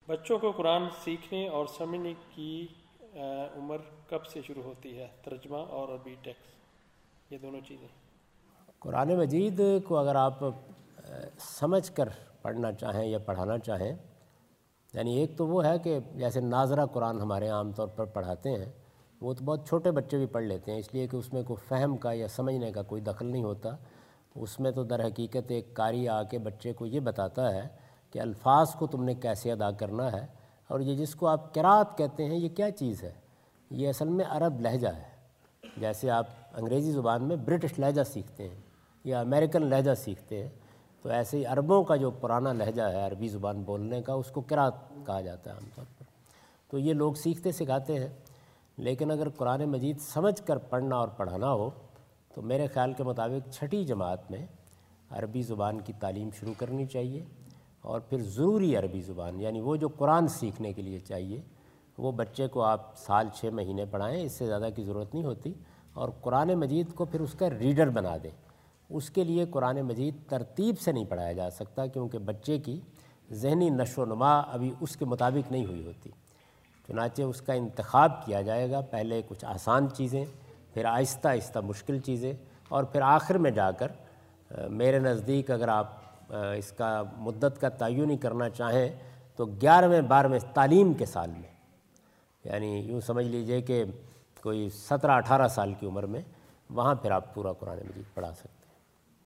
بچوں کو قرآن سیکھنے اور سمجھنے کی عمر کب سے شروع ہوتی ہے؟ ترجمہ اور عربی ٹیکسٹ، یہ دونوں چیزیں۔ قرآن مجید کو اگر آپ سمجھ کر پڑھنا چاہیں یا پڑھانا چاہیں، یعنی ایک تو وہ ہے کہ جیسے ناظرہ قرآن ہمارے عام طور پر پڑھاتے ہیں، وہ تو بہت چھوٹے بچے بھی پڑھ لیتے ہیں، اس لیے کہ اس میں کوئی فہم کا یا سمجھنے کا کوئی دخل نہیں ہوتا۔ اس میں تو در حقیقت ایک قاری آ کے بچے کو یہ بتاتا ہے کہ الفاظ کو تم نے کیسے ادا کرنا ہے، اور یہ جس کو آپ قرات کہتے ہیں یہ کیا چیز ہے؟ یہ اصل میں عرب لہجہ ہے۔ جیسے آپ انگریزی زبان میں برٹش لہجہ سیکھتے ہیں یا امریکن لہجہ سیکھتے ہیں، تو ایسے ہی عربوں کا جو پرانا لہجہ ہے عربی زبان بولنے کا، اس کو قرات کہا جاتا ہے عام طور پر۔ تو یہ لوگ سیکھتے سکھاتے ہیں، لیکن اگر قرآن مجید سمجھ کر پڑھنا اور پڑھانا ہو تو میرے خیال کے مطابق چھٹی جماعت میں عربی زبان کی تعلیم شروع کرنی چاہیے، اور پھر ضروری عربی زبان یعنی وہ جو قرآن سیکھنے کے لیے چاہیے وہ بچے کو آپ سال 6 مہینے پڑھائیں، اس سے زیادہ کی ضرورت نہیں ہوتی، اور قرآن مجید کو پھر اس کا ریڈر بنا دیں۔ اس کے لیے قرآن مجید ترتیب سے نہیں پڑھایا جا سکتا، کیونکہ بچے کی ذہنی نشو و نما ابھی اس کے مطابق نہیں ہوئی ہوتی۔ چنانچہ اس کا انتخاب کیا جائے گا، پہلے کچھ آسان چیزیں، پھر آہستہ آہستہ مشکل چیزیں، اور پھر آخر میں جا کر میرے نزدیک اگر آپ اس کا مدت کا تعین ہی کرنا چاہیں تو 11ویں 12ویں تعلیم کے سال میں، یعنی یوں سمجھ لیجئے کہ کوئی 17-18 سال کی عمر میں، وہاں پھر آپ پورا قرآن مجید پڑھا سکتے ہیں۔